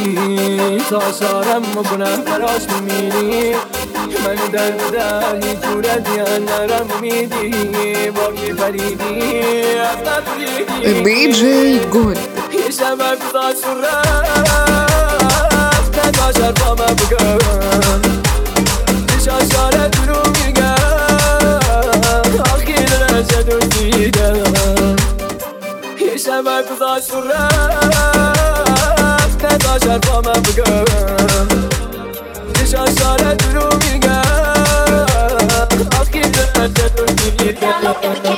تا شارم میکنم براش میمیری من دردی جورت یا نرم میدی با میپریدی از نبریدی DJ Good یه شبه گذاشت رفت نگاه شرفا من بگم شاشاره درو میگم آخی درجه دو دیدم یه شبه گذاشت رفت نگاه شرفا من بگم شاشاره درو میگم آخی درجه دو دیدم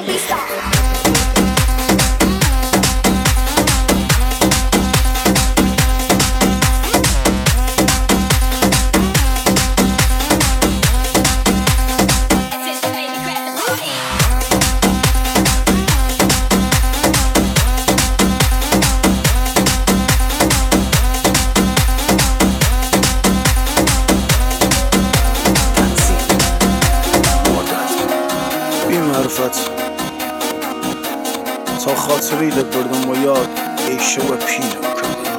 تا خاطری بردم و یاد ایشه و پیرم کردم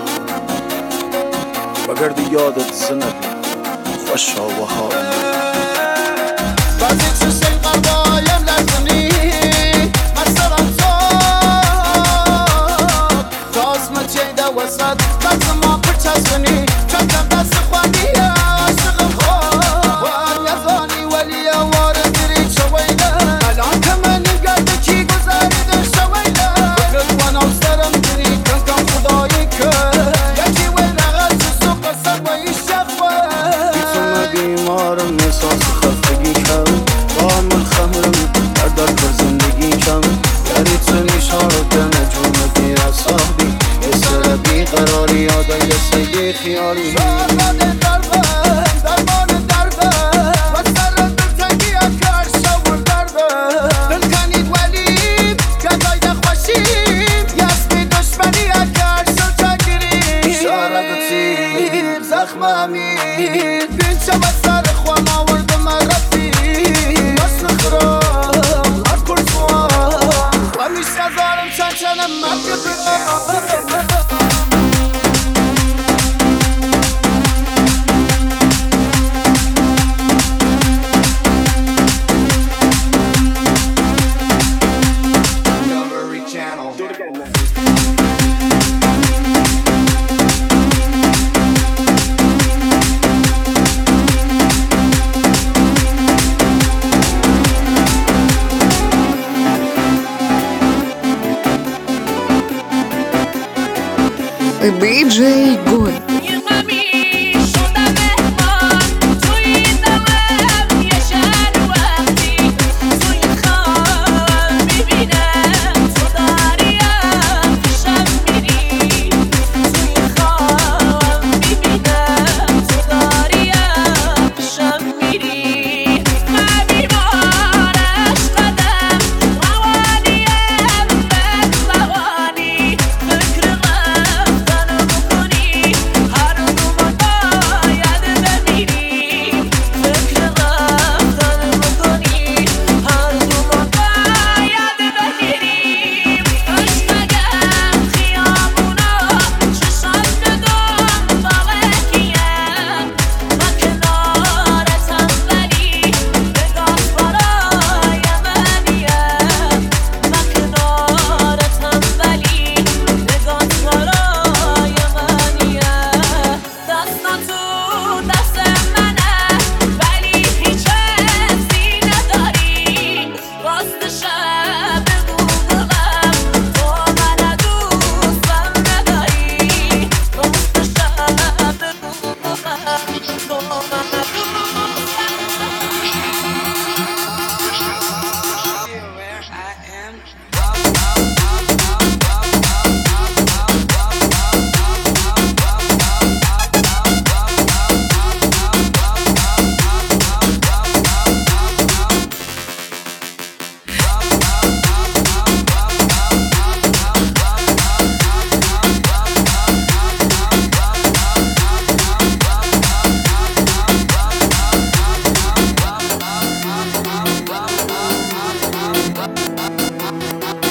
وگرد یادت زنبی خوشا و حالم بعضی چه سی قربایم لرزنی مثلا تا اسم جیده وسط لازم ما پرچسبنی چندم دست خوانی عاشقم خواه و یزانی ولی واردری چویله الان که منی گرده کی گذارید شویله بگرد و نوسترم دری کنکم خدایی که یکی وی نغل چسو قصد و ایش شخوه بیتون بیمارم احساس خفتگی کم با من خمرم در پر زندگی کم یعنی تو نشارو دنه جون دیر اصابی یه سر بیقراری آدم یه سیگی خیالی شاهد دربه درمان درده و سر دلتنگی اکر شور درده دل کنید ولی گدای دخوشیم یسمی دشمنی اکر شل تگیری شاربتی زخم امیر بین چه و سر خوام آوردم رفتی مصر خرام هر کرسوام و میشه زارم چند چنم مکر DJ Good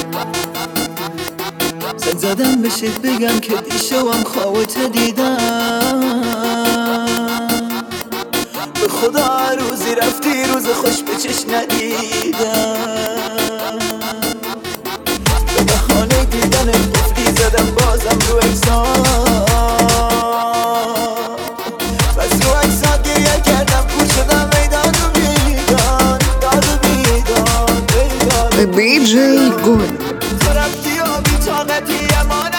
زدم بشه بگم که دیشبم خوابت دیدم خوش به چشم ندیدم، به بهانه دیدن قفلی زدم بازم رو اکسان، بس رو اکسان گریه کردم کور شدم ای داد و بیدان، داد و بیدان، ای داد و DJ Good. تو رفتی و بی طاقتی امان